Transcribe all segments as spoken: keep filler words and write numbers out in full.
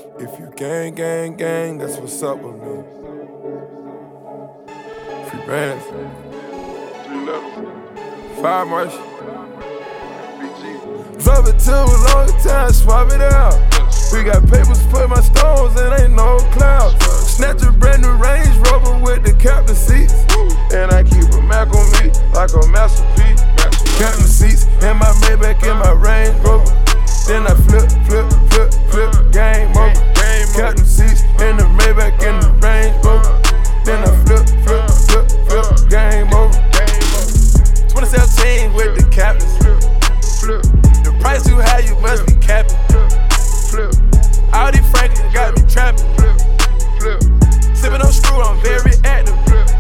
If you gang, gang, gang, that's what's up with me. Free bands. Three levels. Five march. Drop it to a long time, swap it out. We got papers for my stones and ain't no clouds. Snatch a brand new Range Rover with the captain seats. And I keep a Mac on me like a masterpiece. Captain seats and my Maybach in my Range Rover. Then I flip, flip, flip, flip, game over. Captain seats and the Maybach in the Range Rover. Then I flip, flip, flip, flip, game over. twenty seventeen with the captains. The price too high, you must be capping. All these Franklin got me trapping. Sipping on screw, I'm very active.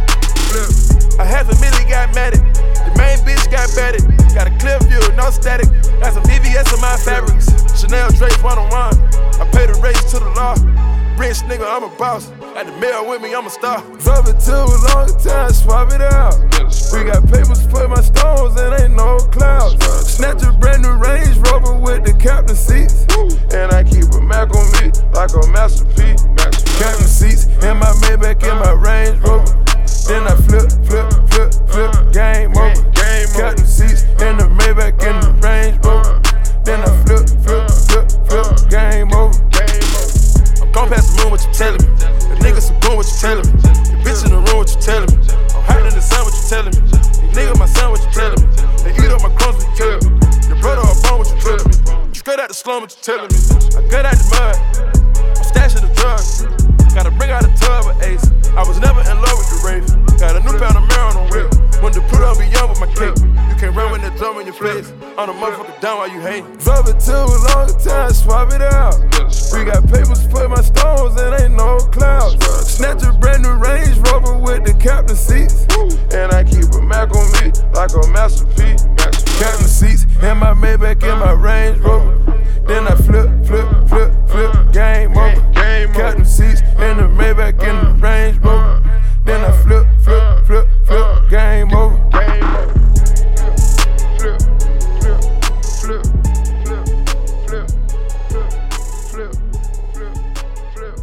A half a million got mad at. The main bitch got batted. Got a clear view, no static. Got some V V S on my fabrics. Chanel drapes one on one. I pay the race to the law. Rich nigga, I'm a boss. Got the mail with me, I'm a star. Drop it to a long time, swap it out. We got papers for my stones and ain't no clouds. Snatch a brand new Range Rover with the captain seats. And I keep a Mac on me like a masterpiece. Captain seats and my Maybach in my Range Rover. Then I flip, flip, flip, flip, game over. Captain seats and the Maybach in the Range Rover. Then I flip, flip, flip, flip, game over. I'm gon' pass the moon, what you telling me? The niggas some boom, what you telling me? The bitch in the room, what you telling me? I'm hiding in the sun, what you telling me? These niggas my son, what you telling me? They eat up my crumbs, what you telling me? Your brother or bone, what you telling me? Straight out the slum, what you telling me? I got out the mud, I'm stashing the drugs. Gotta bring out a tub of Ace. I was never in love with the Wraith. Got a new pound of Marin on whip. When to put up be young with my cake. You can't run with that drum in your face. On the motherfucker down while you hate. Drop it to a long time, swap it out. We got papers for my stones and ain't no clouds. Snatch a brand new Range Rover with the captain seats. And I keep a Mac on me like a masterpiece. Captain seats and my Maybach in my Range Rover. Then I flip, flip, flip, flip, game over. Captain seats and the Maybach in the Range Rover. Then I flip, flip, flip, flip, game over. Flip, flip, flip, flip, flip, flip, flip,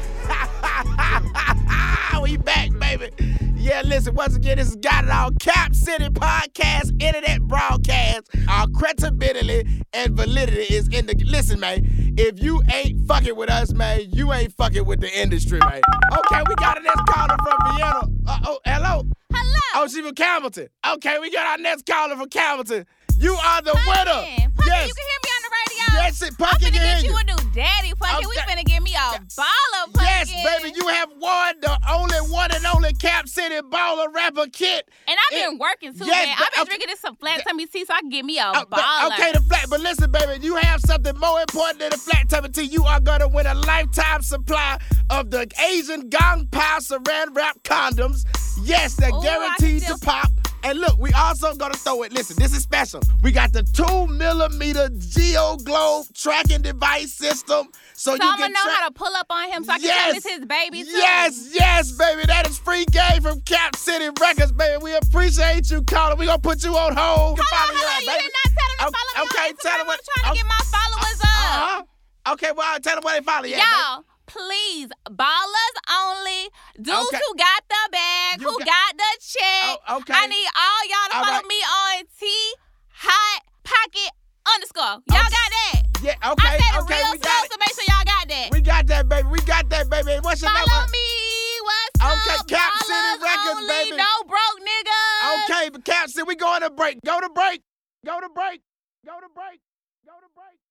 flip. We back, baby. Yeah, listen, once again, this is Got It All Cap City Podcast, internet broadcast. Our credibility and validity is in the. Listen, man, if you ain't fucking with us, man, you ain't fucking with the industry, man. Okay, we got a next caller from Vienna. Uh, oh, hello. Hello. Oh, she from Campbellton. Okay, we got our next caller from Campbellton. You are the Punkin'. winner. Punkin', Yes. you can hear me on the radio. Yes, it I'm Punkin' finna can get hear you you. a new daddy, Punkin'. We Okay. finna get me a baller, Punkin'. Yes, baby, you have won the only one and only Cap City baller rapper kit. And I've been It- working too, yes, man. but- I've been okay. drinking this some flat tummy tea so I can get me a Uh, but- baller. okay, the flat, but listen, baby, you have something more important than the flat tummy tea. You are gonna win a lifetime supply of the Asian Gong Pao Saran Wrap condoms. Yes, they're Ooh, I guaranteed can to still- pop. And look, we also gonna throw it. Listen, this is special. We got the two millimeter Geo Globe tracking device system, so, so you I'm can gonna know track. how to pull up on him so I can Yes. tell him it's his baby too. Yes, yes, baby. That is free game from Cap City Records, baby. We appreciate you calling. We gonna put you on hold. Hold on, Follow hold you on. out, You baby. did not tell him to Okay, follow me okay, on tell Instagram. him what- I'm trying to get my followers up. Uh-huh. Okay, well, tell them where they follow you. at, baby. Y'all, please, ballers only, dudes Okay. who got the bag, You who got- got the check. Oh, okay. I need all y'all to All follow right. me on T Hot Pocket underscore. Y'all Okay. got that? Yeah, okay, I said it okay, real we slow, got it. so make sure y'all got that. We got that, baby. We got that, baby. What's your follow number? me. What's Okay, up? Cap City Ballers Records, only, baby. no broke niggas. Okay, but Cap City, we going to break. Go to break. Go to break. Go to break. Go to break.